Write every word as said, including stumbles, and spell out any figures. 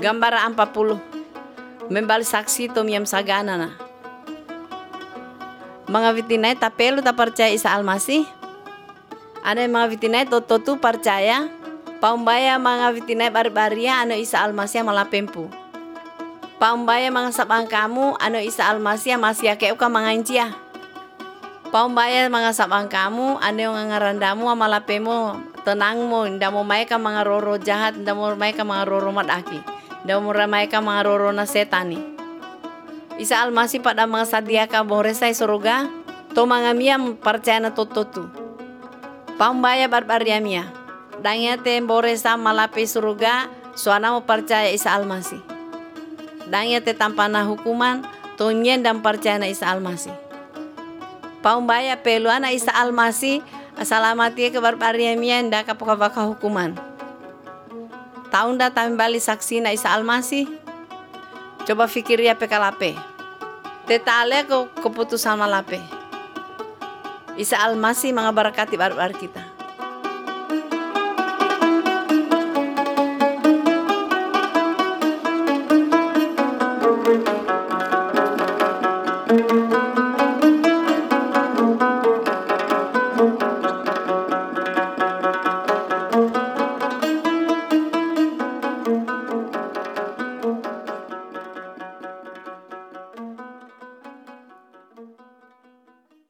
Gambar empat puluh. Membali saksi tom yam sagana na. Mga vitinay tapelo ta percaya Isa Almasih. Ada mga vitinay toto tu percaya. Paumbaya mga vitinay barbaria ano Isa Almasih malapempu. Paumbaya mga sabang kamu ano Isa Almasih masih keu ka mga incia. Paumbaya mga sabang kamu ano yung ngarandamu malapemo tenang mo nda mo may ka mga roro jahat nda mo may ka mga roro madaki. Nda mo may ka mga roro na setani. Isa Almasih pada mga sadia ka boresay suruga to mga mia percaya na tototu. Paumbaya barbaria mia. Dangya te boresa malape suruga suana mo percaya Isa Almasih. Dangya te tanpa na hukuman to nyen dan percaya na Isa Almasih. Paumbaya peluana Isa Almasih asalamati ke barbaria mia nda kapaka hukuman. Taunda tambali saksi na Isa Almasih. Coba fikir ya pekalape. Tetale ko keputusan malape. Isa Almasih mga barakati barbar kita.